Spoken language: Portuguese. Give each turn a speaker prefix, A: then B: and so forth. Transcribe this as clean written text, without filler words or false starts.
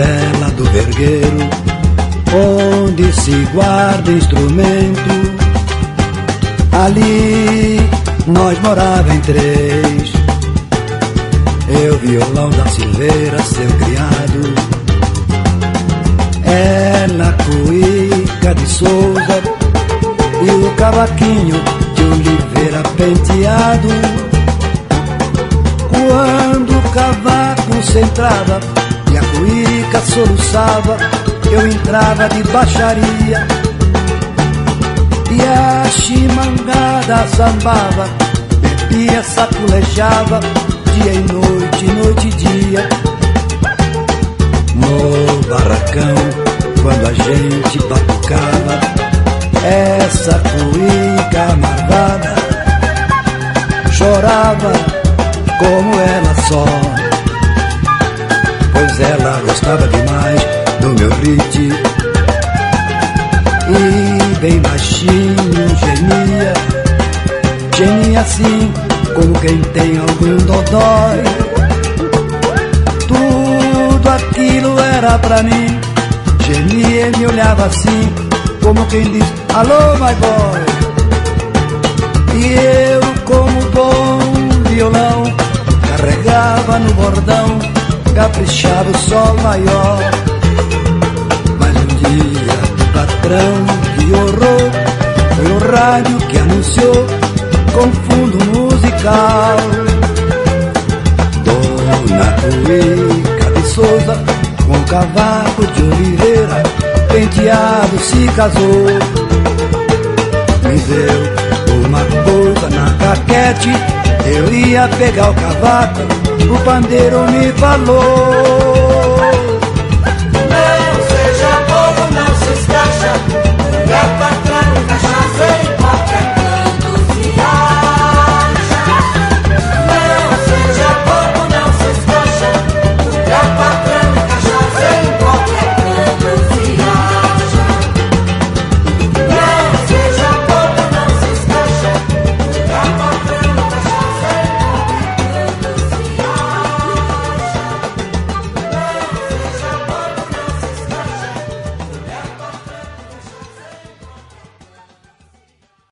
A: capela do vergueiro, onde se guarda instrumento. Ali nós morava em três, eu, violão da Silveira, seu criado, ela, Cuíca de Souza, e o cavaquinho de Oliveira Penteado. Quando o cavaco centrava e a cuíca soluçava, eu entrava de baixaria e a chimangada sambava, bebia, saculejava, dia e noite e dia. No barracão, quando a gente batucava, essa cuíca amarvada chorava como ela só, pois ela gostava demais do meu ritmo e bem baixinho gemia, gemia assim como quem tem algum dodói. Tudo aquilo era pra mim, gemia e me olhava assim como quem diz alô, my boy. E eu, como bom violão, carregava no bordão, caprichava o sol maior. Mas um dia o patrão de horror foi o rádio que anunciou com fundo musical. Dona Cuíca de Souza com cavaco de Oliveira Penteado se casou. Me deu uma coisa na caquete, eu ia pegar o cavaco, o pandeiro me falou: